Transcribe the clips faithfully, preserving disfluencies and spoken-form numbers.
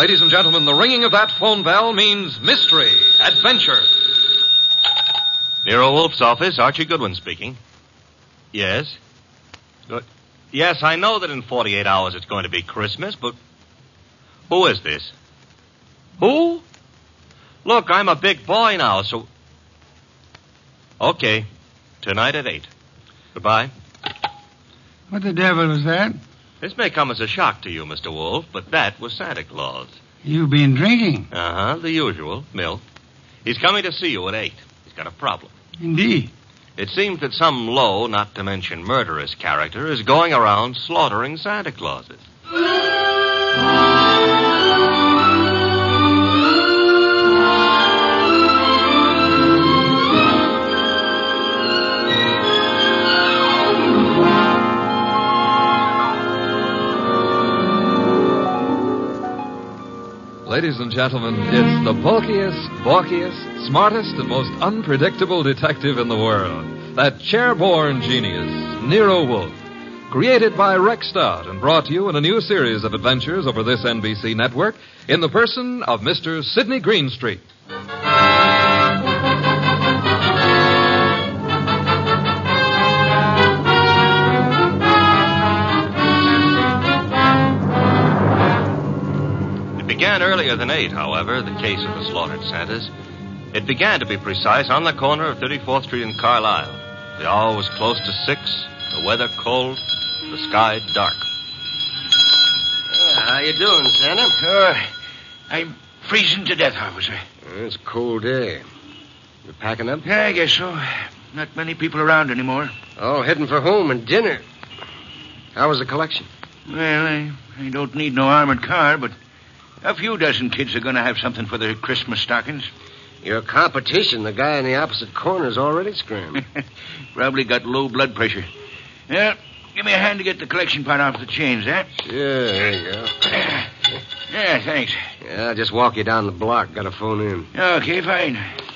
Ladies and gentlemen, the ringing of that phone bell means mystery, adventure. Nero Wolf's office, Archie Goodwin speaking. Yes? Good. Yes, I know that in forty-eight hours it's going to be Christmas, but who is this? Who? Look, I'm a big boy now, so... Okay. Tonight at eight. Goodbye. What the devil was that? This may come as a shock to you, Mister Wolf, but that was Santa Claus. You've been drinking. Uh-huh, the usual, milk. He's coming to see you at eight. He's got a problem. Indeed. It seems that some low, not to mention murderous character is going around slaughtering Santa Clauses. Ladies and gentlemen, it's the bulkiest, balkiest, smartest, and most unpredictable detective in the world. That chair-born genius, Nero Wolf. Created by Rex Stout and brought to you in a new series of adventures over this N B C network in the person of Mister Sidney Greenstreet. Earlier than eight, however, the case of the slaughtered Santas. It began, to be precise, on the corner of thirty-fourth Street and Carlisle. The hour was close to six, the weather cold, the sky dark. Uh, how you doing, Santa? Uh, I'm freezing to death, officer. Uh, it's a cold day. You packing up? Yeah, I guess so. Not many people around anymore. Oh, heading for home and dinner. How was the collection? Well, I, I don't need no armored car, but a few dozen kids are going to have something for their Christmas stockings. Your competition, the guy in the opposite corner, is already screaming. Probably got low blood pressure. Yeah, give me a hand to get the collection pot off the chains, eh? Sure, there you go. Yeah, thanks. Yeah, I'll just walk you down the block. Got a phone in. Okay, fine.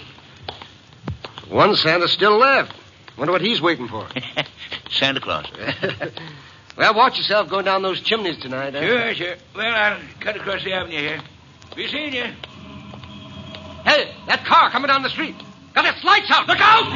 One Santa still left. Wonder what he's waiting for. Santa Claus. Well, watch yourself going down those chimneys tonight, eh? Sure, sure. Well, I'll cut across the avenue here. Be seeing you. Hey, that car coming down the street. Got its lights out. Look out!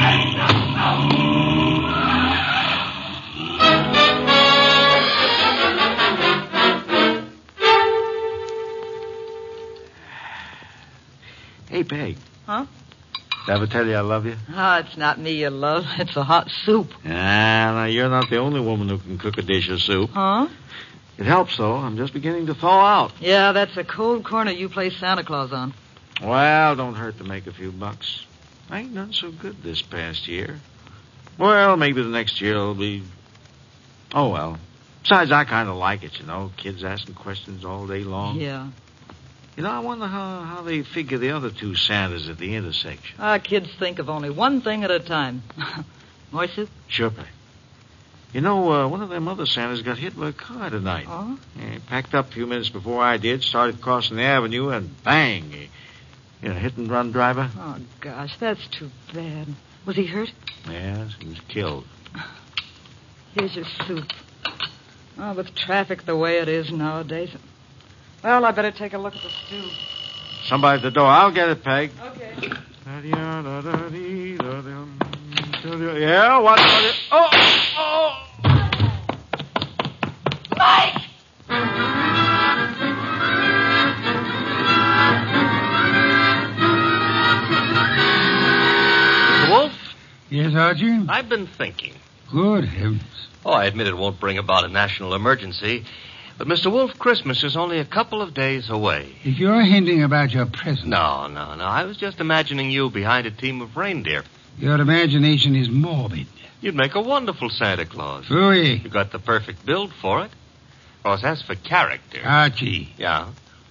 Hey, Peg. Huh? Did I ever tell you I love you? Oh, it's not me you love. It's the hot soup. Ah, now, you're not the only woman who can cook a dish of soup. Huh? It helps, though. I'm just beginning to thaw out. Yeah, that's a cold corner you play Santa Claus on. Well, don't hurt to make a few bucks. I ain't done so good this past year. Well, maybe the next year will be... Oh, well. Besides, I kind of like it, you know. Kids asking questions all day long. Yeah. You know, I wonder how, how they figure the other two Santas at the intersection. Our kids think of only one thing at a time. More soup? Sure, Peg. You know, uh, one of them other Santas got hit by a car tonight. Oh? Yeah, he packed up a few minutes before I did, started crossing the avenue, and bang! He, you know, hit-and-run driver. Oh, gosh, that's too bad. Was he hurt? Yes, he was killed. Here's your soup. Oh, with traffic the way it is nowadays. Well, I better take a look at the stew. Somebody at the door. I'll get it, Peg. Okay. Yeah, what? what oh! Oh! Mike! Wolf? Yes, Archie? I've been thinking. Good heavens. Oh, I admit it won't bring about a national emergency. But, Mister Wolf, Christmas is only a couple of days away. If you're hinting about your present... No, no, no. I was just imagining you behind a team of reindeer. Your imagination is morbid. You'd make a wonderful Santa Claus. Phooey. You got the perfect build for it. Of course, as for character... Archie. Yeah?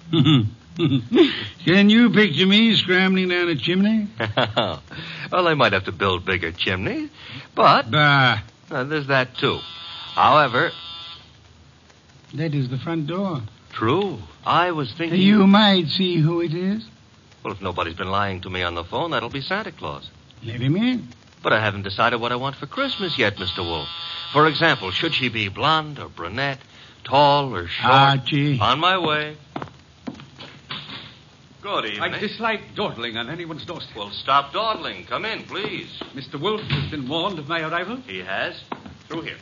Can you picture me scrambling down a chimney? Well, they might have to build bigger chimneys, but... Bah. Uh, there's that, too. However... That is the front door. True. I was thinking... You might see who it is. Well, if nobody's been lying to me on the phone, that'll be Santa Claus. Let him in. But I haven't decided what I want for Christmas yet, Mister Wolf. For example, should she be blonde or brunette, tall or short? Archie. On my way. Good evening. I dislike dawdling on anyone's doorstep. Well, stop dawdling. Come in, please. Mister Wolf has been warned of my arrival. He has. Through here.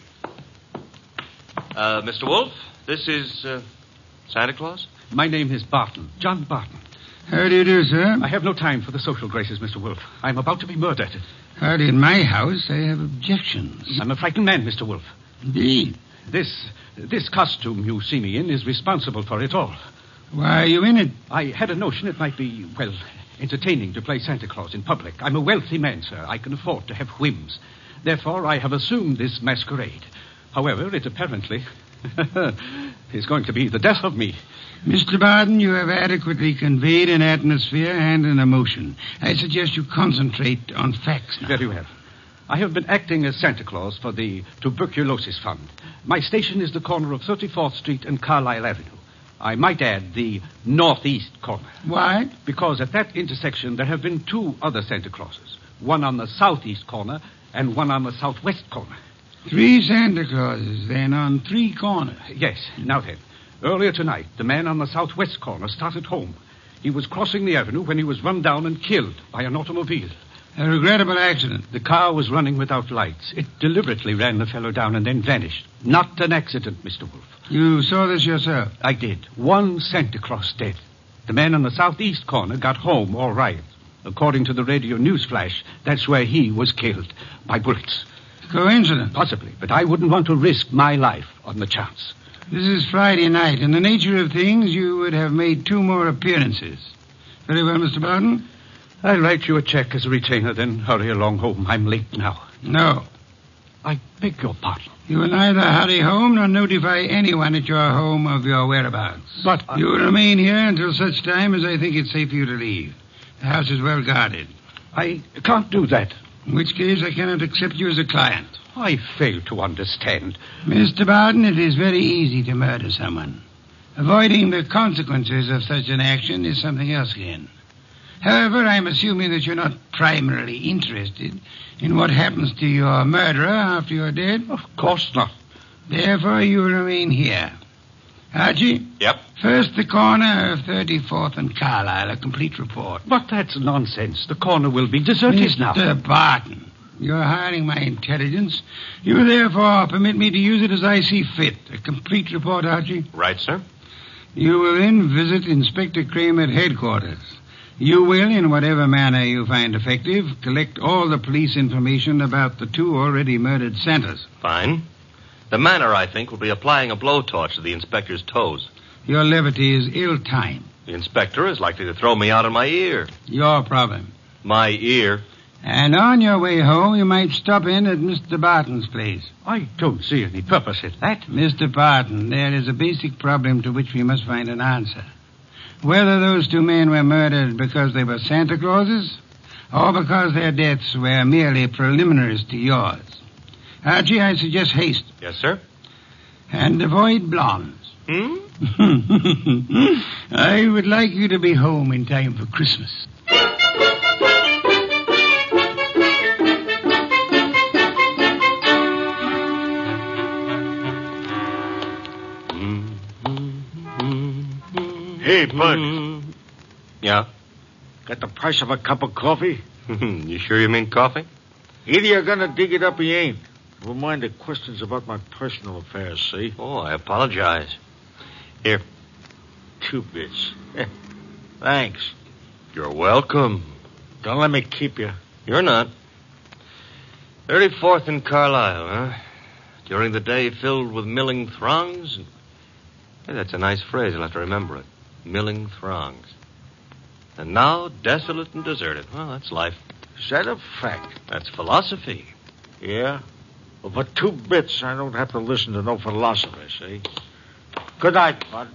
Uh, Mister Wolf, this is uh, Santa Claus? My name is Barton, John Barton. How do you do, sir? I have no time for the social graces, Mister Wolf. I'm about to be murdered. Howdy, in my house, I have objections. I'm a frightened man, Mister Wolf. Indeed. This, this costume you see me in is responsible for it all. Why are you in it? I had a notion it might be, well, entertaining to play Santa Claus in public. I'm a wealthy man, sir. I can afford to have whims. Therefore, I have assumed this masquerade. However, it apparently is going to be the death of me. Mister Barton, you have adequately conveyed an atmosphere and an emotion. I suggest you concentrate on facts now. Very well. I have been acting as Santa Claus for the Tuberculosis Fund. My station is the corner of thirty-fourth Street and Carlisle Avenue. I might add the northeast corner. Why? Because at that intersection there have been two other Santa Clauses. One on the southeast corner and one on the southwest corner. Three Santa Clauses, then, on three corners. Yes. Now then, earlier tonight, the man on the southwest corner started home. He was crossing the avenue when he was run down and killed by an automobile. A regrettable accident. The car was running without lights. It deliberately ran the fellow down and then vanished. Not an accident, Mister Wolf. You saw this yourself? I did. One Santa Claus dead. The man on the southeast corner got home all right. According to the radio news flash, that's where he was killed by bullets. Coincidence? Possibly, but I wouldn't want to risk my life on the chance. This is Friday night. In the nature of things, you would have made two more appearances. Very well, Mister Barton. I'll write you a check as a retainer, then hurry along home. I'm late now. No. I beg your pardon. You will neither hurry home nor notify anyone at your home of your whereabouts. But I... You will remain here until such time as I think it's safe for you to leave. The house is well guarded. I can't do that. In which case, I cannot accept you as a client. I fail to understand. Mister Barton, it is very easy to murder someone. Avoiding the consequences of such an action is something else again. However, I'm assuming that you're not primarily interested in what happens to your murderer after you're dead. Of course not. Therefore, you will remain here. Archie? Yep. First, the corner of thirty-fourth and Carlisle, a complete report. But that's nonsense. The corner will be deserted Mister now. Mister Barton, you're hiring my intelligence. You therefore permit me to use it as I see fit. A complete report, Archie? Right, sir. You will then visit Inspector Crane at headquarters. You will, in whatever manner you find effective, collect all the police information about the two already murdered Santas. Fine. The manner, I think, will be applying a blowtorch to the inspector's toes. Your levity is ill-timed. The inspector is likely to throw me out of my ear. Your problem. My ear? And on your way home, you might stop in at Mister Barton's place. I don't see any purpose in that. Mister Barton, there is a basic problem to which we must find an answer. Whether those two men were murdered because they were Santa Clauses, or because their deaths were merely preliminaries to yours. Archie, I suggest haste. Yes, sir. And avoid blondes. Hmm? I would like you to be home in time for Christmas. Hey, Bud. Yeah? Got the price of a cup of coffee? You sure you mean coffee? Either you're gonna dig it up or you ain't. Never mind the questions about my personal affairs, see? Oh, I apologize. Here. Two bits. Thanks. You're welcome. Don't let me keep you. You're not. thirty-fourth and Carlisle, huh? During the day filled with milling throngs. Hey, that's a nice phrase. I'll have to remember it. Milling throngs. And now desolate and deserted. Well, that's life. Is that a fact? That's philosophy. Yeah? Well, for two bits, I don't have to listen to no philosophy, see? Good night, Bud.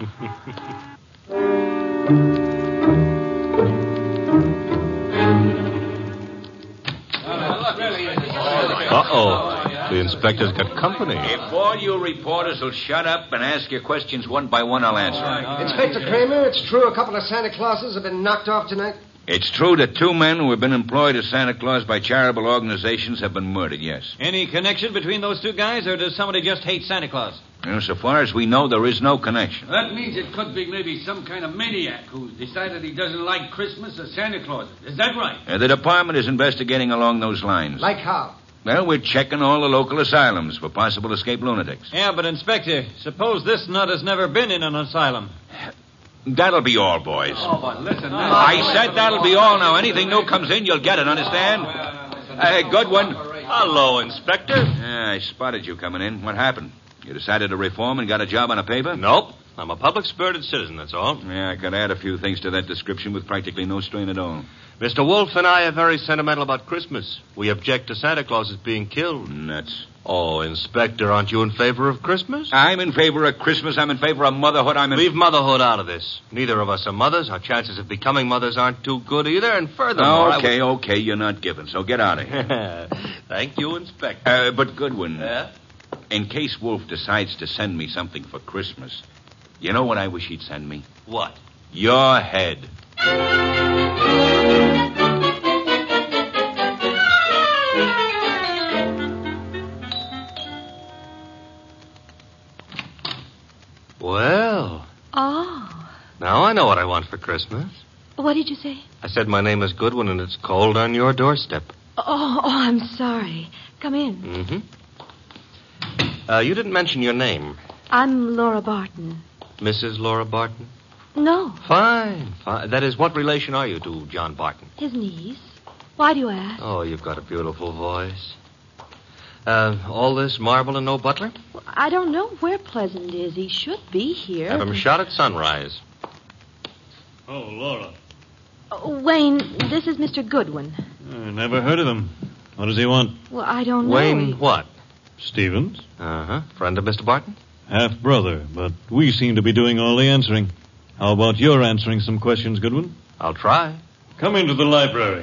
Uh-oh. The inspector's got company. If all you reporters will shut up and ask your questions one by one, I'll answer. Inspector Kramer, it's true a couple of Santa Clauses have been knocked off tonight? It's true that two men who have been employed as Santa Claus by charitable organizations have been murdered, yes. Any connection between those two guys, or does somebody just hate Santa Claus? Well, so far as we know, there is no connection. That means it could be maybe some kind of maniac who's decided he doesn't like Christmas or Santa Claus. Is that right? Uh, the department is investigating along those lines. Like how? Well, we're checking all the local asylums for possible escaped lunatics. Yeah, but, Inspector, suppose this nut has never been in an asylum. That'll be all, boys. Oh, but listen. Now. I said that'll be all now. Anything new comes in, you'll get it, understand? Uh, good one. Hello, Inspector. Yeah, I spotted you coming in. What happened? You decided to reform and got a job on a paper? Nope. I'm a public-spirited citizen, that's all. Yeah, I could add a few things to that description with practically no strain at all. Mister Wolf and I are very sentimental about Christmas. We object to Santa Claus being killed. Nuts. Oh, Inspector, aren't you in favor of Christmas? I'm in favor of Christmas. I'm in favor of motherhood. I'm in... Leave motherhood out of this. Neither of us are mothers. Our chances of becoming mothers aren't too good either. And furthermore... Okay, I would... okay, you're not giving, so get out of here. Thank you, Inspector. Uh, but Goodwin, Yeah? in case Wolf decides to send me something for Christmas, you know what I wish he'd send me? What? Your head. Well, Oh. now I know what I want for Christmas. What did you say? I said my name is Goodwin and it's cold on your doorstep. Oh, oh, I'm sorry. Come in. Mm-hmm. Uh, you didn't mention your name. I'm Laura Barton. Missus Laura Barton? No, Fine, fine. That is, what relation are you to John Barton? his niece. Why do you ask? Oh, you've got a beautiful voice. Uh, all this marble and no butler? Well, I don't know where Pleasant is. He should be here. Have him shot at sunrise. Oh, Laura. Oh, Wayne, this is Mister Goodwin. I never heard of him. What does he want? Well, I don't know. Wayne He- what? Stevens? Uh-huh. Friend of Mister Barton? Half brother, but we seem to be doing all the answering. How about your answering some questions, Goodwin? I'll try. Come into the library.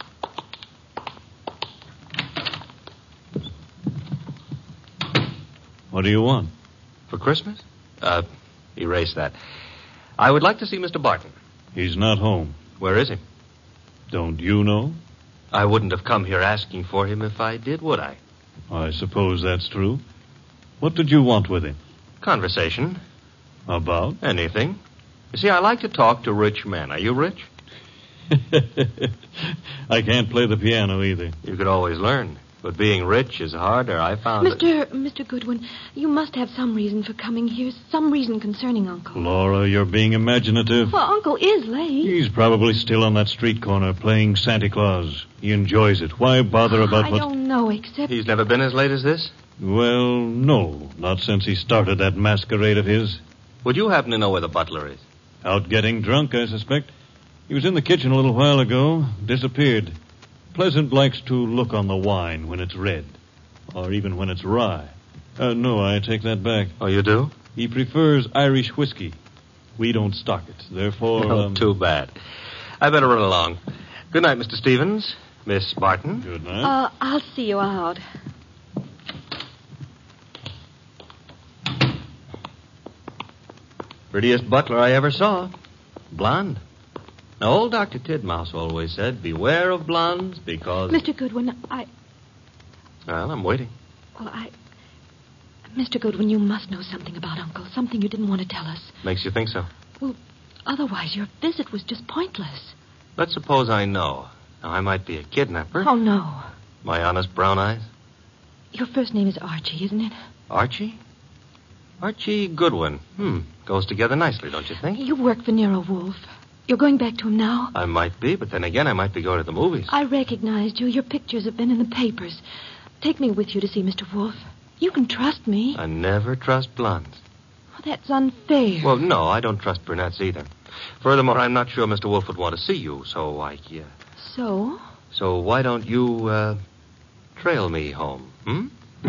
What do you want? For Christmas? Uh, erase that. I would like to see Mister Barton. He's not home. Where is he? Don't you know? I wouldn't have come here asking for him if I did, would I? I suppose that's true. What did you want with him? Conversation. About? Anything. You see, I like to talk to rich men. Are you rich? I can't play the piano either. You could always learn. But being rich is harder, I found. Mister Mister Goodwin, you must have some reason for coming here, some reason concerning Uncle. Laura, you're being imaginative. Well, Uncle is late. He's probably still on that street corner playing Santa Claus. He enjoys it. Why bother about I what... don't know, except... He's never been as late as this? Well, no. Not since he started that masquerade of his. Would you happen to know where the butler is? Out getting drunk, I suspect. He was in the kitchen a little while ago. Disappeared. Pleasant likes to look on the wine when it's red. Or even when it's rye. Uh, no, I take that back. Oh, you do? He prefers Irish whiskey. We don't stock it. Therefore... Oh, um... too bad. I better run along. Good night, Mister Stevens. Miss Barton. Good night. Uh, I'll see you out. Prettiest butler I ever saw. Blonde. Now, old Doctor Tidmouse always said, beware of blondes because... Mister Goodwin, I... Well, I'm waiting. Well, I... Mister Goodwin, you must know something about Uncle. Something you didn't want to tell us. Makes you think so. Well, otherwise your visit was just pointless. Let's suppose I know. Now, I might be a kidnapper. Oh, no. My honest brown eyes. Your first name is Archie, isn't it? Archie? Archie Goodwin. Hmm. Goes together nicely, don't you think? You work for Nero Wolf. You're going back to him now? I might be, but then again, I might be going to the movies. I recognized you. Your pictures have been in the papers. Take me with you to see Mister Wolf. You can trust me. I never trust blondes. Oh, that's unfair. Well, no, I don't trust brunettes either. Furthermore, I'm not sure Mister Wolf would want to see you, so I... Yeah. So? So why don't you, uh, trail me home, hmm?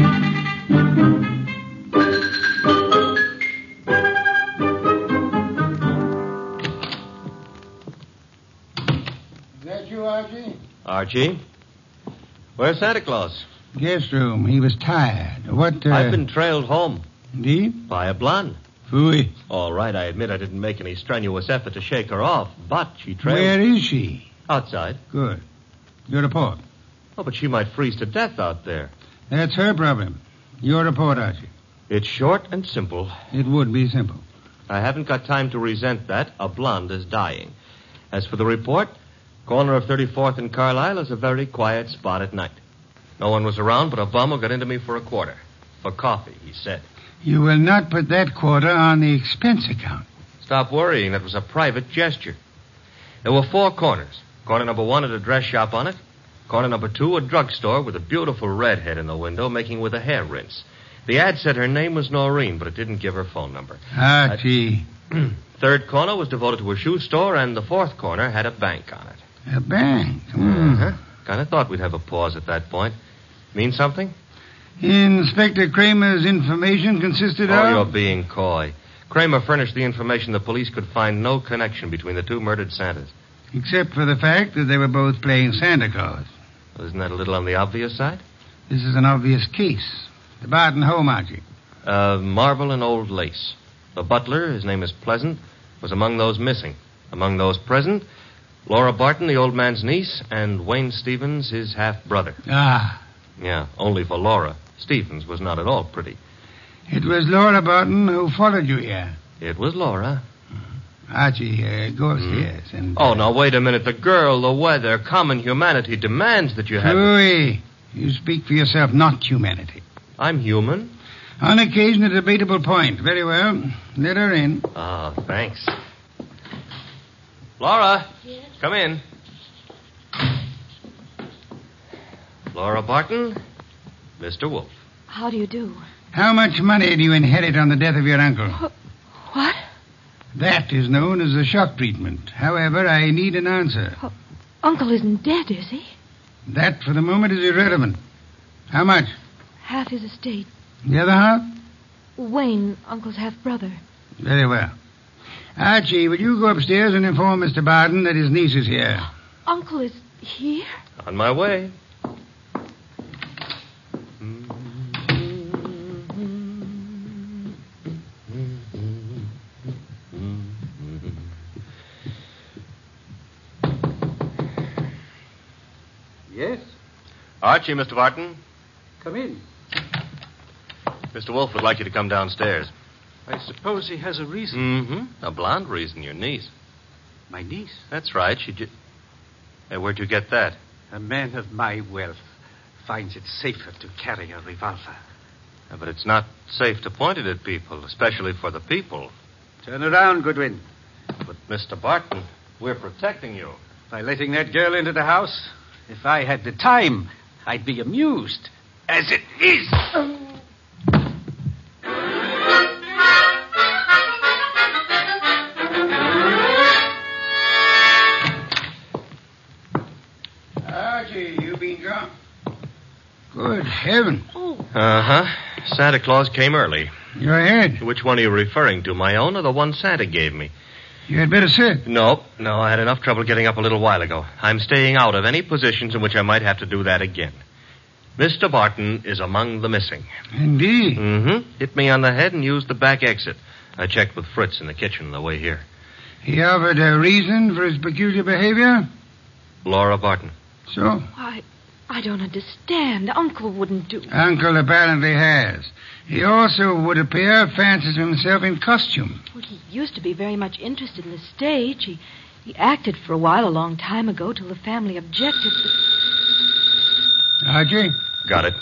Is that you, Archie? Archie? Where's Santa Claus? Guest room. He was tired. What, uh... I've been trailed home. Indeed? By a blonde. Phooey. All right, I admit I didn't make any strenuous effort to shake her off, but she trailed... Where is she? Outside. Good. Your report. Oh, but she might freeze to death out there. That's her problem. Your report, Archie. It's short and simple. It would be simple. I haven't got time to resent that. A blonde is dying. As for the report, corner of thirty-fourth and Carlisle is a very quiet spot at night. No one was around, but a bum who got into me for a quarter. For coffee, he said. You will not put that quarter on the expense account. Stop worrying. That was a private gesture. There were four corners. Corner number one had a dress shop on it. Corner number two, a drugstore with a beautiful redhead in the window making with a hair rinse. The ad said her name was Noreen, but it didn't give her phone number. Ah, gee. Third corner was devoted to a shoe store, and the fourth corner had a bank on it. A bank? Mm. Uh-huh. Kind of thought we'd have a pause at that point. Mean something? Inspector Kramer's information consisted oh, of... Oh, you're being coy. Kramer furnished the information the police could find no connection between the two murdered Santas. Except for the fact that they were both playing Santa Claus. Well, isn't that a little on the obvious side? This is an obvious case. The Barton home, Archie. Uh, marble and old lace. The butler, his name is Pleasant, was among those missing. Among those present, Laura Barton, the old man's niece, and Wayne Stevens, his half-brother. Ah. Yeah, only for Laura. Stevens was not at all pretty. It was Laura Barton who followed you here. It was Laura. Archie, uh, go upstairs mm-hmm. and... Oh, now, wait a minute. The girl, the weather, common humanity demands that you have... Louis, you speak for yourself, not humanity. I'm human. On occasion, a debatable point. Very well. Let her in. Oh, thanks. Laura. Yes? Come in. Laura Barton, Mister Wolf. How do you do? How much money do you inherit on the death of your uncle? Wh- What? That is known as the shock treatment. However, I need an answer. Oh, Uncle isn't dead, is he? That, for the moment, is irrelevant. How much? Half his estate. The other half? Wayne, Uncle's half-brother. Very well. Archie, will you go upstairs and inform Mister Barton that his niece is here? Uncle is here? On my way. Yes? Archie, Mister Barton. Come in. Mister Wolf would like you to come downstairs. I suppose he has a reason. Mm-hmm. A blonde reason, your niece. My niece? That's right. She just... Hey, where'd you get that? A man of my wealth finds it safer to carry a revolver. Yeah, but it's not safe to point it at people, especially for the people. Turn around, Goodwin. But, Mister Barton, we're protecting you. By letting that girl into the house? If I had the time, I'd be amused. As it is... Archie, you been drunk? Good heaven. Oh. Uh-huh. Santa Claus came early. Your head. Which one are you referring to, my own or the one Santa gave me? You had better sit. No, no, I had enough trouble getting up a little while ago. I'm staying out of any positions in which I might have to do that again. Mister Barton is among the missing. Indeed. Mm-hmm. Hit me on the head and used the back exit. I checked with Fritz in the kitchen on the way here. He offered a reason for his peculiar behavior? Laura Barton. So? I, I don't understand. Uncle wouldn't do... Uncle apparently has. He also, would appear, fancies himself in costume. Well, he used to be very much interested in the stage. He, he acted for a while a long time ago till the family objected. But... Archie? Got it.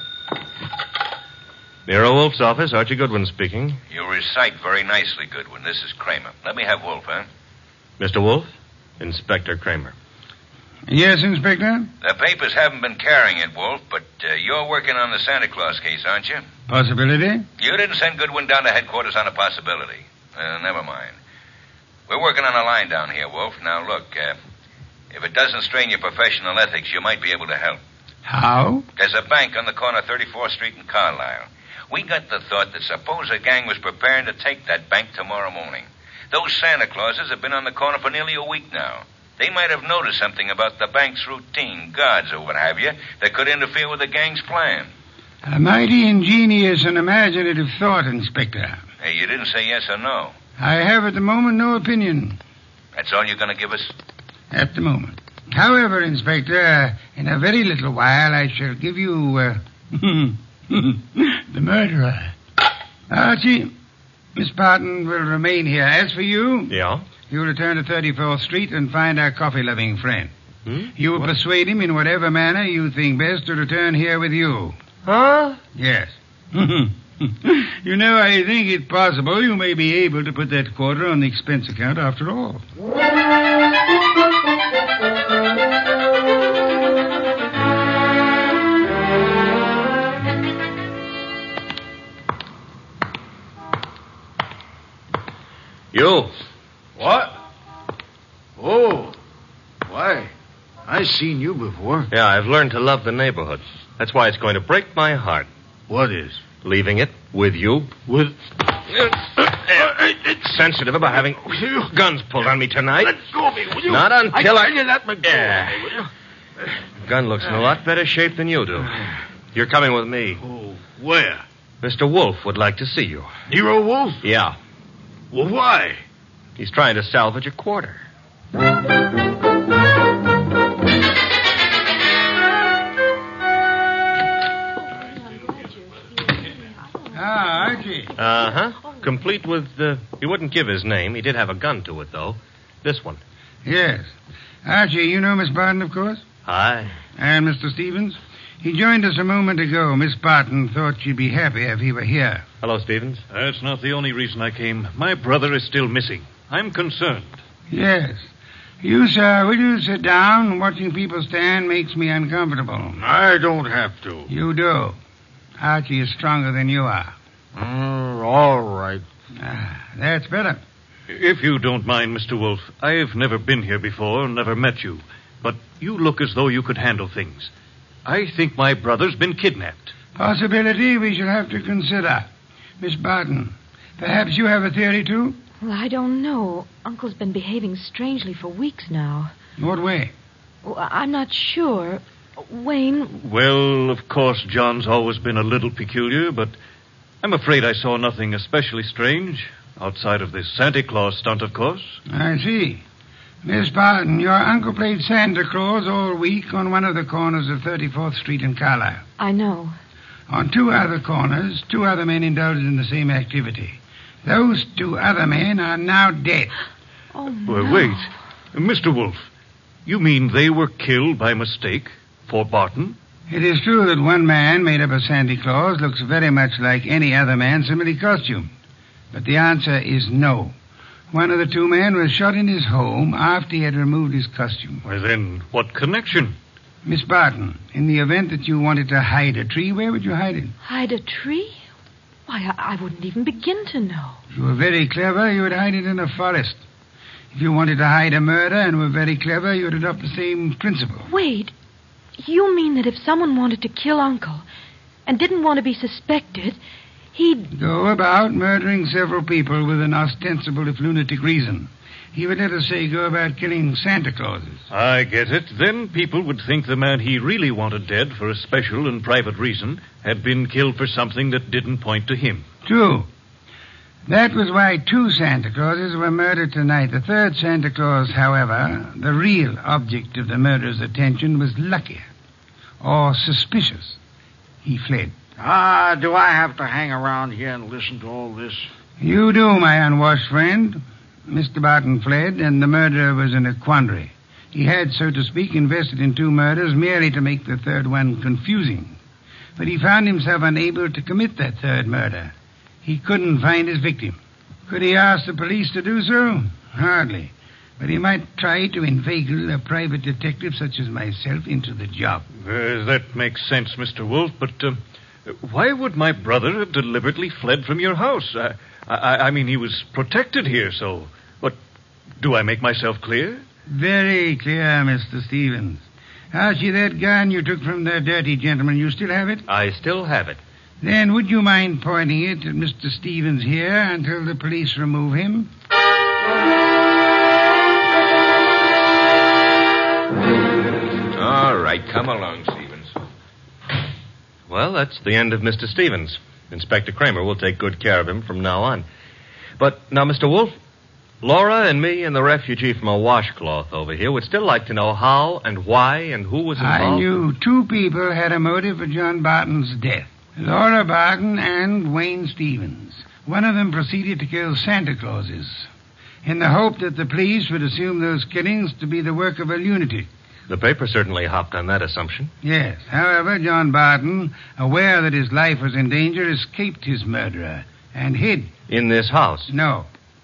Nero Wolf's office, Archie Goodwin speaking. You recite very nicely, Goodwin. This is Kramer. Let me have Wolf, huh? Mister Wolf? Inspector Kramer. Yes, Inspector? The papers haven't been carrying it, Wolf, but uh, you're working on the Santa Claus case, aren't you? Possibility? You didn't send Goodwin down to headquarters on a possibility. Uh, never mind. We're working on a line down here, Wolf. Now, look, uh, if it doesn't strain your professional ethics, you might be able to help. How? There's a bank on the corner of thirty-fourth Street and Carlisle. We got the thought that suppose a gang was preparing to take that bank tomorrow morning. Those Santa Clauses have been on the corner for nearly a week now. They might have noticed something about the bank's routine, guards or what have you, that could interfere with the gang's plan. A mighty ingenious and imaginative thought, Inspector. Hey, you didn't say yes or no. I have at the moment no opinion. That's all you're going to give us? At the moment. However, Inspector, uh, in a very little while I shall give you uh, the murderer. Archie, Miss Barton will remain here. As for you... Yeah? You return to thirty-fourth Street and find our coffee-loving friend. Hmm? You will what? persuade him in whatever manner you think best to return here with you. Huh? Yes. You know, I think it possible you may be able to put that quarter on the expense account after all. You. What? Oh. Why, I've seen you before. Yeah, I've learned to love the neighborhood. That's why it's going to break my heart. What is? Leaving it with you. With... It's sensitive about having guns pulled on me tonight. Let go of me, will you? Not until I... I... you let me go yeah. of me, will you? Gun looks in a lot better shape than you do. You're coming with me. Oh, where? Mister Wolf would like to see you. Nero Wolf? Yeah. Well, why? He's trying to salvage a quarter. Ah, Archie. Uh-huh. Complete with, uh, he wouldn't give his name. He did have a gun to it, though. This one. Yes. Archie, you know Miss Barton, of course? Hi. And Mister Stevens? He joined us a moment ago. Miss Barton thought she'd be happy if he were here. Hello, Stevens. That's not the only reason I came. My brother is still missing. I'm concerned. Yes. You, sir, will you sit down? Watching people stand makes me uncomfortable. I don't have to. You do. Archie is stronger than you are. Uh, all right. Ah, that's better. If you don't mind, Mister Wolf, I've never been here before, never met you. But you look as though you could handle things. I think my brother's been kidnapped. Possibility we shall have to consider. Miss Barton, perhaps you have a theory, too? Well, I don't know. Uncle's been behaving strangely for weeks now. In what way? Well, I'm not sure. Wayne... Well, of course, John's always been a little peculiar, but I'm afraid I saw nothing especially strange, outside of this Santa Claus stunt, of course. I see. Miss Barton, your uncle played Santa Claus all week on one of the corners of thirty-fourth Street in Carlisle. I know. On two other corners, two other men indulged in the same activity. Those two other men are now dead. Oh, no. Well, wait. Mister Wolf, you mean they were killed by mistake for Barton? It is true that one man made up of Santa Claus looks very much like any other man similarly costumed. But the answer is no. One of the two men was shot in his home after he had removed his costume. Well, then, what connection? Miss Barton, in the event that you wanted to hide a tree, where would you hide it? Hide a tree? Why, I, I wouldn't even begin to know. If you were very clever, you would hide it in a forest. If you wanted to hide a murder and were very clever, you would adopt the same principle. Wait. You mean that if someone wanted to kill Uncle and didn't want to be suspected, he'd... go about murdering several people with an ostensible, if lunatic, reason. He would, let us say, go about killing Santa Clauses. I get it. Then people would think the man he really wanted dead for a special and private reason had been killed for something that didn't point to him. True. That was why two Santa Clauses were murdered tonight. The third Santa Claus, however, the real object of the murderer's attention, was luckier or suspicious. He fled. Ah, do I have to hang around here and listen to all this? You do, my unwashed friend. Mister Barton fled, and the murderer was in a quandary. He had, so to speak, invested in two murders merely to make the third one confusing. But he found himself unable to commit that third murder. He couldn't find his victim. Could he ask the police to do so? Hardly. But he might try to inveigle a private detective such as myself into the job. Uh, that makes sense, Mister Wolf, but uh, why would my brother have deliberately fled from your house? Uh, I, I mean, he was protected here, so... But do I make myself clear? Very clear, Mister Stevens. Archie, that gun you took from the dirty gentleman, you still have it? I still have it. Then would you mind pointing it at Mister Stevens here until the police remove him? All right, come along, Stevens. Well, that's the end of Mister Stevens. Inspector Kramer will take good care of him from now on. But now, Mister Wolf, Laura and me and the refugee from a washcloth over here would still like to know how and why and who was involved. I knew two people had a motive for John Barton's death. Laura Barton and Wayne Stevens. One of them proceeded to kill Santa Clauses in the hope that the police would assume those killings to be the work of a lunatic. The paper certainly hopped on that assumption. Yes. However, John Barton, aware that his life was in danger, escaped his murderer and hid. In this house? No.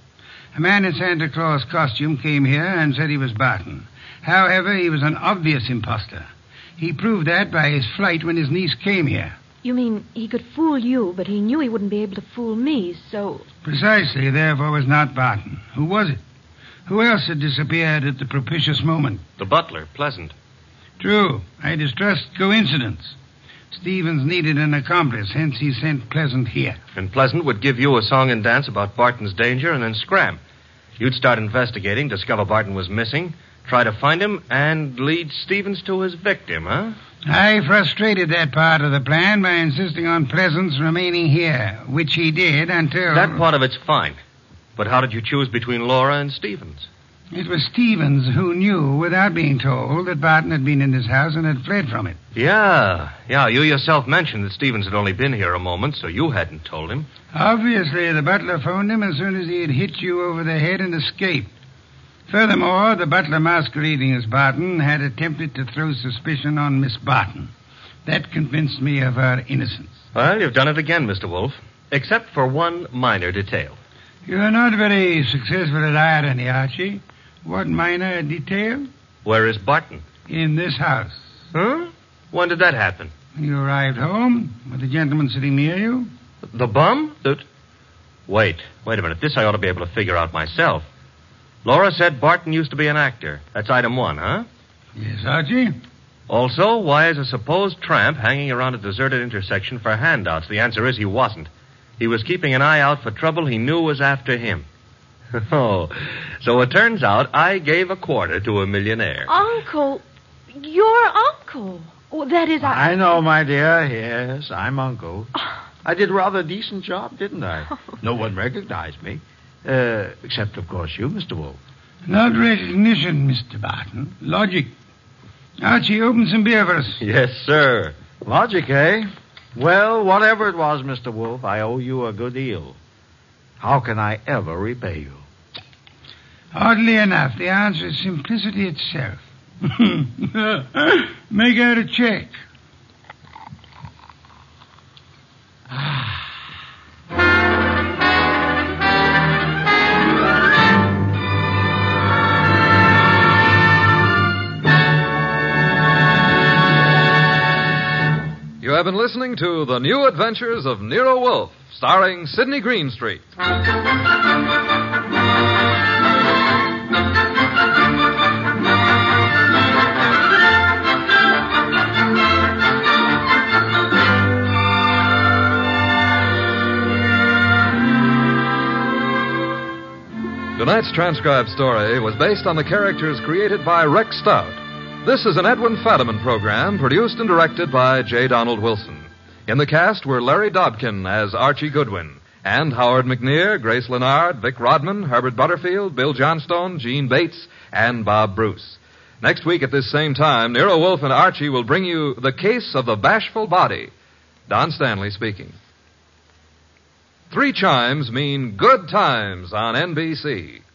A man in Santa Claus costume came here and said he was Barton. However, he was an obvious imposter. He proved that by his flight when his niece came here. You mean he could fool you, but he knew he wouldn't be able to fool me, so... Precisely, therefore, was not Barton. Who was it? Who else had disappeared at the propitious moment? The butler, Pleasant. True. I distrust coincidence. Stevens needed an accomplice, hence he sent Pleasant here. And Pleasant would give you a song and dance about Barton's danger and then scram. You'd start investigating, discover Barton was missing, try to find him, and lead Stevens to his victim, huh? I frustrated that part of the plan by insisting on Pleasant's remaining here, which he did until... That part of it's fine. But how did you choose between Laura and Stevens? It was Stevens who knew, without being told, that Barton had been in this house and had fled from it. Yeah, yeah, you yourself mentioned that Stevens had only been here a moment, so you hadn't told him. Obviously, the butler phoned him as soon as he had hit you over the head and escaped. Furthermore, the butler masquerading as Barton had attempted to throw suspicion on Miss Barton. That convinced me of her innocence. Well, you've done it again, Mister Wolf, except for one minor detail. You're not very successful at irony, Archie. What minor detail? Where is Barton? In this house. Huh? When did that happen? When you arrived home, with the gentleman sitting near you. The bum? The... Wait, wait a minute. This I ought to be able to figure out myself. Laura said Barton used to be an actor. That's item one, huh? Yes, Archie. Also, why is a supposed tramp hanging around a deserted intersection for handouts? The answer is he wasn't. He was keeping an eye out for trouble he knew was after him. Oh, so it turns out I gave a quarter to a millionaire. Uncle, your uncle. Oh, that is, I... I know, my dear. Yes, I'm Uncle. I did rather a decent job, didn't I? No one recognized me. Uh, except, of course, you, Mister Wolf. Not recognition, Mister Barton. Logic. Archie, open some beer for us. Yes, sir. Logic, eh? Well, whatever it was, Mister Wolf, I owe you a good deal. How can I ever repay you? Oddly enough, the answer is simplicity itself. Make out a check. You have been listening to The New Adventures of Nero Wolfe, starring Sidney Greenstreet. Tonight's transcribed story was based on the characters created by Rex Stout. This is an Edwin Fadiman program produced and directed by J. Donald Wilson. In the cast were Larry Dobkin as Archie Goodwin, and Howard McNear, Grace Lennard, Vic Rodman, Herbert Butterfield, Bill Johnstone, Gene Bates, and Bob Bruce. Next week at this same time, Nero Wolfe and Archie will bring you The Case of the Bashful Body. Don Stanley speaking. Three chimes mean good times on N B C.